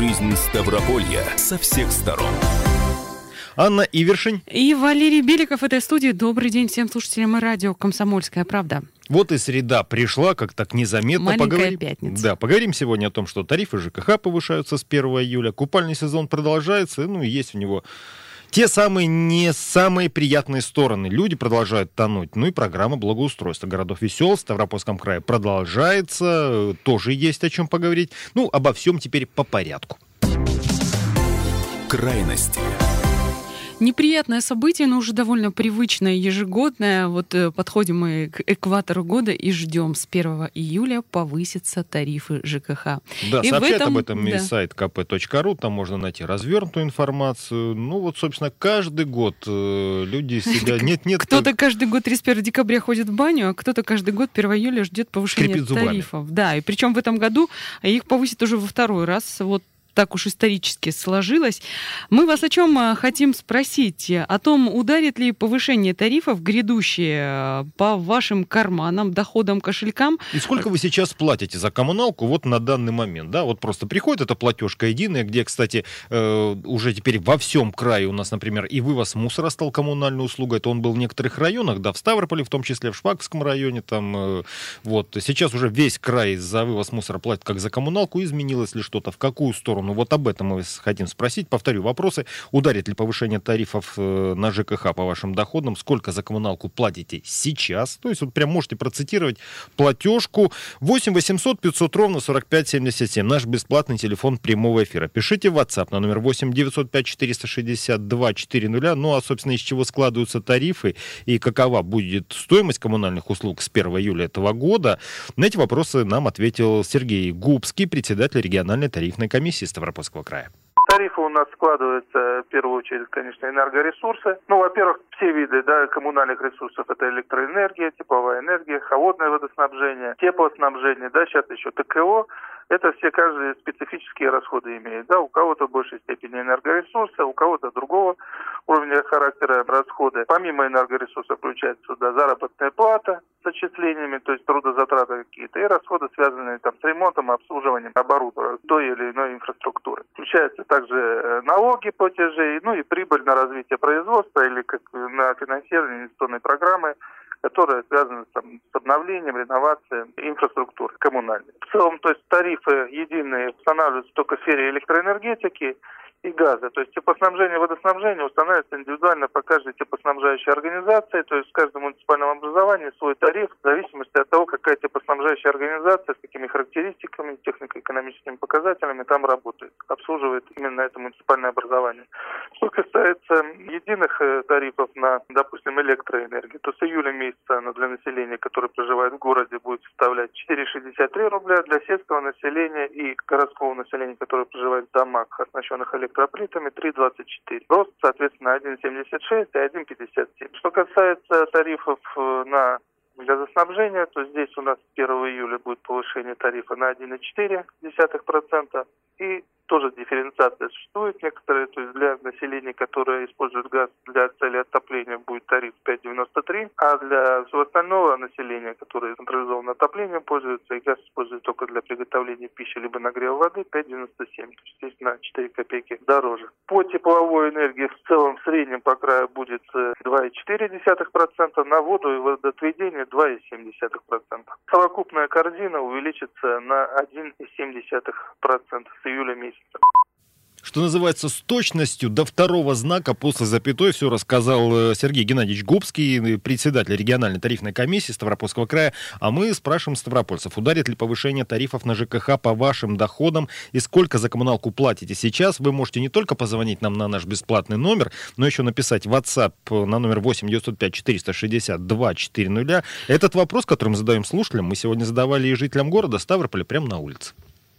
жизнь Ставрополья со всех сторон. Анна Ивершин и Валерий Беликов в этой студии. Добрый день всем слушателям радио «Комсомольская правда». Вот и среда пришла, как так незаметно. Маленькая пятница. Да, поговорим сегодня о том, что тарифы ЖКХ повышаются с 1 июля. Купальный сезон продолжается, и есть у него те самые не самые приятные стороны. Люди продолжают тонуть. И программа благоустройства городов и сел в Ставропольском крае продолжается. Тоже есть о чем поговорить. Обо всем теперь по порядку. Крайности. Неприятное событие, но уже довольно привычное, ежегодное. Подходим мы к экватору года и ждем. С 1 июля повысятся тарифы ЖКХ. Да, сообщает об этом и сайт kp.ru. Там можно найти развернутую информацию. Собственно, каждый год люди себя... Кто-то каждый год 31 декабря ходит в баню, а кто-то каждый год 1 июля ждет повышения тарифов. Да, и причем в этом году их повысят уже во второй раз. Так уж исторически сложилось. Мы вас о чем хотим спросить? О том, ударит ли повышение тарифов грядущие по вашим карманам, доходам, кошелькам. И сколько вы сейчас платите за коммуналку на данный момент? Да, просто приходит эта платежка единая, где, кстати, уже теперь во всем крае у нас, например, и вывоз мусора стал коммунальной услугой. Это он был в некоторых районах, в Ставрополе, в том числе в Шпаковском районе. Сейчас уже весь край за вывоз мусора платит как за коммуналку. Изменилось ли что-то? В какую сторону? Об этом мы хотим спросить. Повторю вопросы. Ударит ли повышение тарифов на ЖКХ по вашим доходам? Сколько за коммуналку платите сейчас? То есть прям можете процитировать платежку. 8 800 500 ровно 45 77. Наш бесплатный телефон прямого эфира. Пишите в WhatsApp на номер 8 905 462 400. Собственно, из чего складываются тарифы и какова будет стоимость коммунальных услуг с 1 июля этого года? На эти вопросы нам ответил Сергей Губский, председатель региональной тарифной комиссии Ставропольского края. Тарифы у нас складываются, в первую очередь, конечно, энергоресурсы. Во-первых, все виды коммунальных ресурсов. Это электроэнергия, тепловая энергия, холодное водоснабжение, теплоснабжение, сейчас еще ТКО. Это все каждые специфические расходы имеют. У кого-то в большей степени энергоресурсы, у кого-то другого уровня характера расходы. Помимо энергоресурсов включается сюда заработная плата с отчислениями, то есть трудозатраты какие-то, и расходы, связанные с ремонтом, обслуживанием оборудования той или иной инфраструктуры. Включаются также налоги, платежи, и прибыль на развитие производства или на финансирование инвестиционной программы, которые связаны с обновлением, реновацией инфраструктуры коммунальной. В целом, то есть тарифы единые устанавливаются только в сфере электроэнергетики и газа. То есть теплоснабжение и водоснабжение устанавливается индивидуально по каждой теплоснабжающей организации. То есть в каждом муниципальном образовании свой тариф в зависимости от того, какая теплоснабжающая организация, с какими характеристиками, технико-экономическими показателями там работает, обслуживает именно это муниципальное образование. Что касается единых тарифов на, допустим, электроэнергию, то с июля месяца она для населения, которое проживает в городе, будет составлять 4,63 рубля, для сельского населения и городского населения, которое проживает в домах, оснащенных электроплитами, 3,24. Рост, соответственно, 1,76 и 1,57. Что касается тарифов на газоснабжение, то здесь у нас с 1 июля будет повышение тарифа на 1,4%. И тоже дифференциация существует некоторые, то есть для населения, которое использует газ для цели отопления, будет тариф 5,93, а для всего остального населения, которое централизованным отоплением пользуется и газ использует только для приготовления пищи либо нагрева воды, 5,97, то есть здесь на 4 копейки дороже. По тепловой энергии в целом в среднем по краю будет 2,4%, на воду и водоотведение 2,7%. Совокупная корзина увеличится на 1,7% с июля месяца. Что называется, с точностью до второго знака после запятой все рассказал Сергей Геннадьевич Губский, председатель региональной тарифной комиссии Ставропольского края. А мы спрашиваем ставропольцев, ударит ли повышение тарифов на ЖКХ по вашим доходам и сколько за коммуналку платите сейчас. Вы можете не только позвонить нам на наш бесплатный номер, но еще написать в WhatsApp на номер 8 905 462 400. Этот вопрос, который мы задаем слушателям, мы сегодня задавали и жителям города Ставрополя прямо на улице.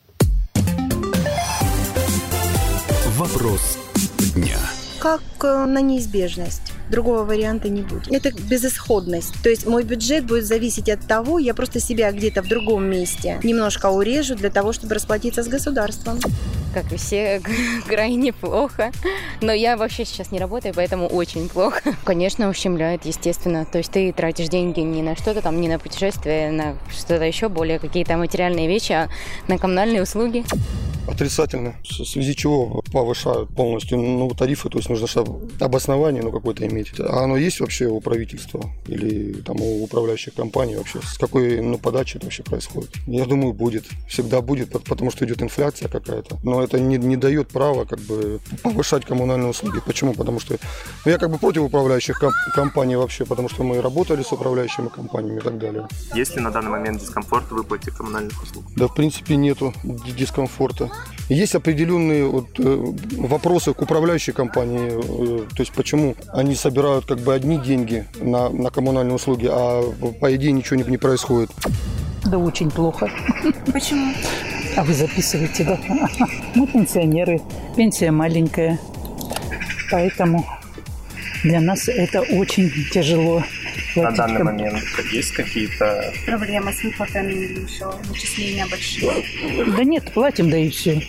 Вопрос дня. Как на неизбежность. Другого варианта не будет. Это безысходность. То есть мой бюджет будет зависеть от того, я просто себя где-то в другом месте немножко урежу для того, чтобы расплатиться с государством. как и все, крайне плохо. Но я вообще сейчас не работаю, поэтому очень плохо. Конечно, ущемляет, естественно. То есть ты тратишь деньги не на что-то там, не на путешествие, на что-то еще, более какие-то материальные вещи, а на коммунальные услуги. Отрицательно. В связи чего повышают полностью тарифы, то есть нужно обоснование какое-то иметь. А оно есть вообще у правительства или там у управляющих компаний вообще? С какой подачи это вообще происходит? Я думаю, будет. Всегда будет, потому что идет инфляция какая-то. Но это не дает права повышать коммунальные услуги. Почему? Потому что я против управляющих компаний вообще, потому что мы работали с управляющими компаниями и так далее. Есть ли на данный момент дискомфорт в выплате коммунальных услуг? Да, в принципе, нету дискомфорта. Есть определенные вопросы к управляющей компании, то есть почему они собирают одни деньги на коммунальные услуги, а по идее ничего не происходит. Да очень плохо. Почему? А вы записываете, да? Мы пенсионеры, пенсия маленькая, поэтому для нас это очень тяжело. На данный момент есть какие-то проблемы с выплатами или еще начисления большие? Да нет, платим, да и все.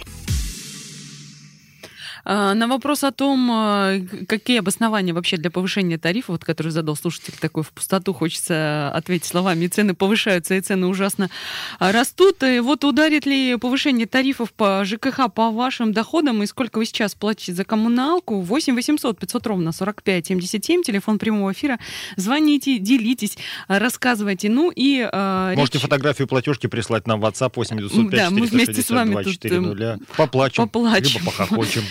На вопрос о том, какие обоснования вообще для повышения тарифа, который задал слушатель такой в пустоту, хочется ответить словами: цены повышаются и цены ужасно растут. И ударит ли повышение тарифов по ЖКХ по вашим доходам и сколько вы сейчас платите за коммуналку? 8 800 500 ровно 45 77, телефон прямого эфира. Звоните, делитесь, рассказывайте. Можете фотографию платежки прислать нам в WhatsApp 8 905 462 400. Поплачем, либо похохочем.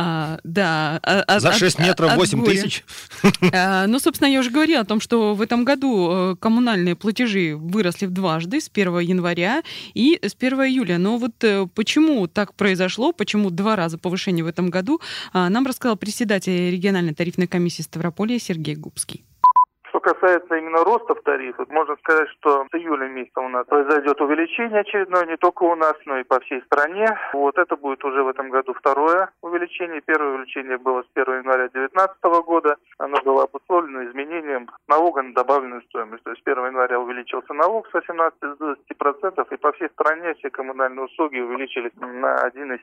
За 6 метров 8 тысяч. Собственно, я уже говорила о том, что в этом году коммунальные платежи выросли дважды, с 1 января и с 1 июля. Но почему так произошло, почему 2 раза повышение в этом году, нам рассказал председатель региональной тарифной комиссии Ставрополья Сергей Губский. Что касается именно роста тарифов, можно сказать, что с июля месяца у нас произойдет увеличение очередное, не только у нас, но и по всей стране. Это будет уже в этом году второе увеличение. Первое увеличение было с 1 января 2019 года. Оно было обусловлено изменением налога на добавленную стоимость. То есть с 1 января увеличился налог с 18% до 20%, и по всей стране все коммунальные услуги увеличились на 1,7%.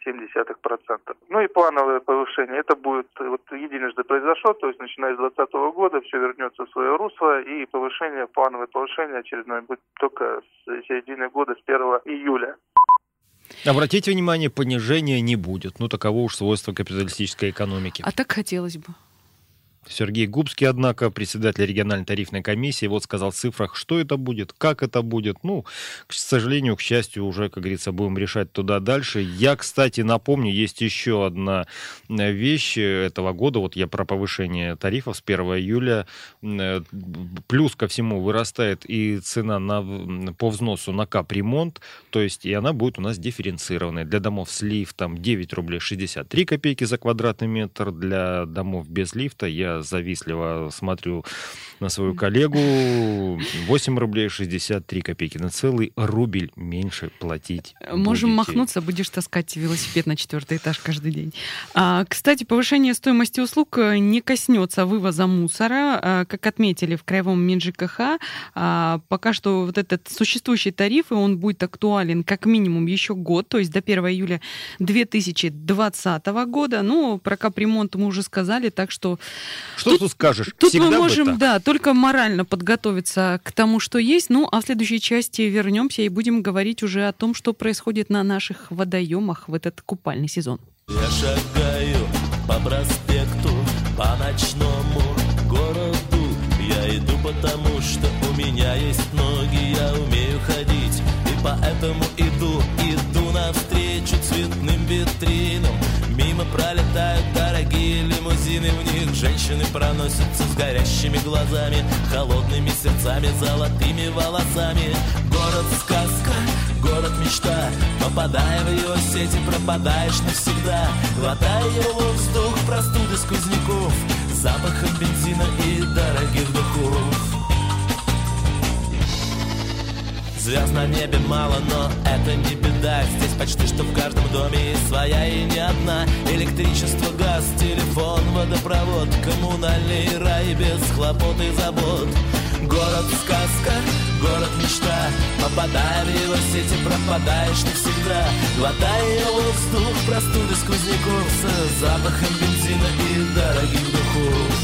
И плановое повышение. Это будет единожды произошло, то есть начиная с 2020 года все вернется в свое русло, и плановое повышение очередное будет только с середины года, с 1 июля. Обратите внимание, понижения не будет. Таково уж свойство капиталистической экономики. А так хотелось бы. Сергей Губский, однако, председатель региональной тарифной комиссии, сказал в цифрах, что это будет, как это будет. К сожалению, к счастью, уже, как говорится, будем решать туда дальше. Я, кстати, напомню, есть еще одна вещь этого года. Я про повышение тарифов с 1 июля. Плюс ко всему вырастает и цена по взносу на капремонт, то есть и она будет у нас дифференцированная. Для домов с лифтом 9 рублей 63 копейки за квадратный метр, для домов без лифта я завистливо смотрю на свою коллегу, 8 рублей 63 копейки. На целый рубль меньше платить Можем будете. махнуться, будешь таскать велосипед на 4-й этаж каждый день. Кстати, повышение стоимости услуг не коснется вывоза мусора. Как отметили в Краевом МинЖКХ, пока что этот существующий тариф, и он будет актуален как минимум еще год, то есть до 1 июля 2020 года. Про капремонт мы уже сказали, так что... Что тут скажешь? Тут Всегда мы можем, так. только морально подготовиться к тому, что есть. А в следующей части вернемся и будем говорить уже о том, что происходит на наших водоемах в этот купальный сезон. Я шагаю по проспекту, по ночному городу. Я иду потому, что у меня есть ноги, я умею ходить. И поэтому иду навстречу цветным витринам. Мимо пролетают дорогие лимузины, в них женщины проносятся с горящими глазами, холодными сердцами, золотыми волосами. Город-сказка, город-мечта, попадая в его сети, пропадаешь навсегда. Глотая его воздух, простуды сквозняков, запахом бензина и дорогих духов. Звезд на небе мало, но это не беда. Здесь почти что в каждом доме есть своя и не одна. Электричество, газ, телефон, водопровод, коммунальный рай без хлопот и забот. Город-сказка, город-мечта, попадая в его сети, пропадаешь навсегда. Глотая воздух, простуды сквозняков с запахом бензина и дорогих духов.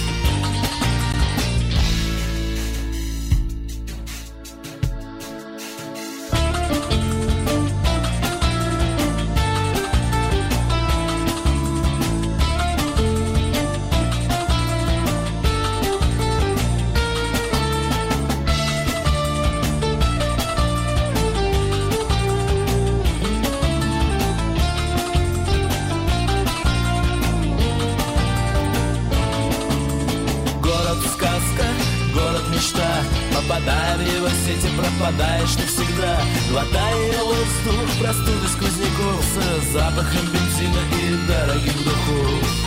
Попадая в его сети, пропадаешь навсегда. Глотая воздух, простуды сквозняков с запахом бензина и дорогих духов.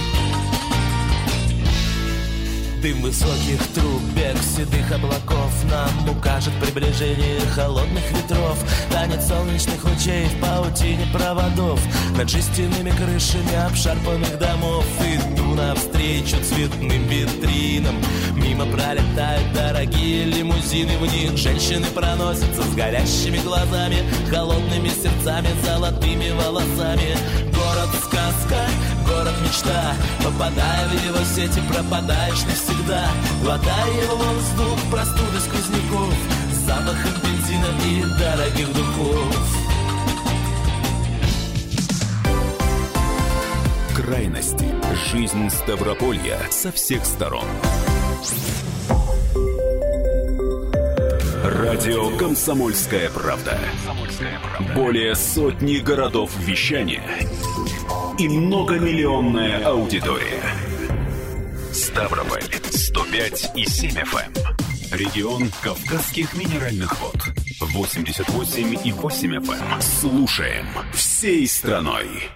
Дым высоких труб, бег седых облаков нам укажет приближение холодных ветров. Танец солнечных лучей в паутине проводов над жестяными крышами обшарпанных домов. Иду навстречу цветным витринам, мимо пролетают дорогие лимузины. В них женщины проносятся с горящими глазами, холодными сердцами, золотыми волосами. Город-сказка, город-мечта. Попадая в его сети, пропадаешь навсегда. Глотая воздух, простуды сквозняков с запахом бензина и дорогих духов. Крайности. Жизнь Ставрополья со всех сторон. Радио «Комсомольская правда». Более сотни городов вещания и многомиллионная аудитория. Ставрополь 105,7 FM. Регион Кавказских минеральных вод 88,8 FM. Слушаем всей страной.